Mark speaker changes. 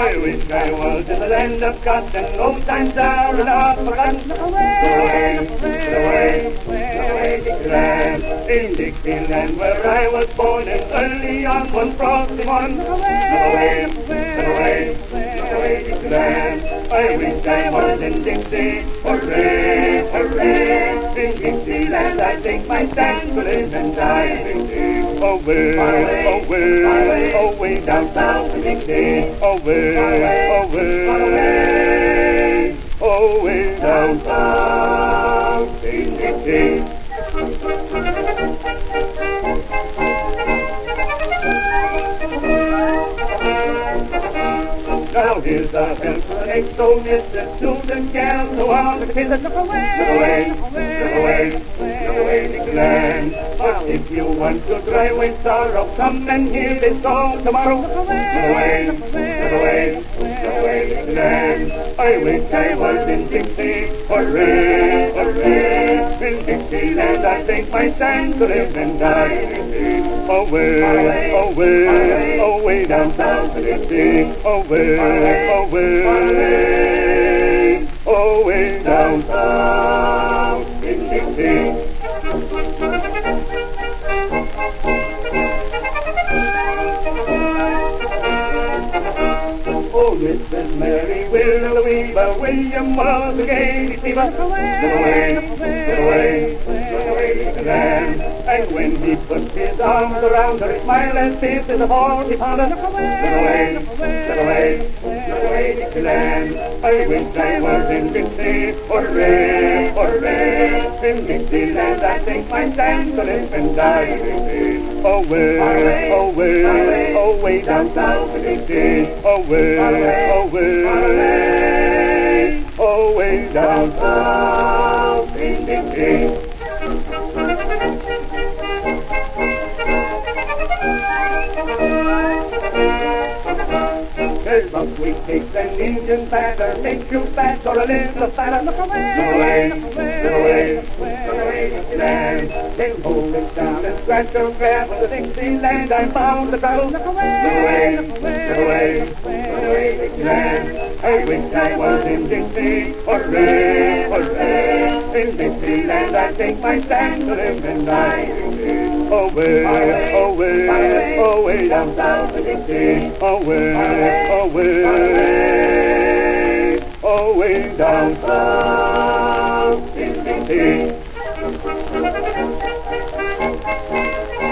Speaker 1: I wish I was in the land of cotton, old times are not forgotten. Away, Dixieland, in Dixieland where I was born, and early on one frosty morn. Away, Dixieland, I wish I was in Dixie. Hooray, hooray, in Dixieland I take my stand to live and die. Away, away down south in Dixie. Away, away down south in Dixie. Now here's a bell for an ex-old Mr. Susan gal, so on the kids look away, Dixieland. But if you want to dry away sorrow, come and hear this song tomorrow. Look away, Dixieland. I wish I was in Dixie. Hooray, hooray, in Dixieland I take my stand to live and die. Away, away down south in Dixie. Away, away down south in Dixie. Oh, Mrs. Mary Willow Weaver, William was a gay deceiver. Away, Dixieland. And when he put his arms around her, his smile and face is a 40-pounder. Away, Dixieland. I wish I was in Dixie. Hooray, hooray, in Dixieland I take my stand to live and die. Away, away down south in Dixie. Away, away down south in Dixie. There's buckwheat cakes and Indian batter, make you fat or a little fatter. Look away, Dixieland. They'll hold it down and scratch or grab with the Dixieland. I'm bound to travel. Look away, Dixieland. I wish I was in Dixie. Hooray, hooray, in Dixieland I take my stand to live and die. Away, away down south in Dixie. Away, away down south in Dixie.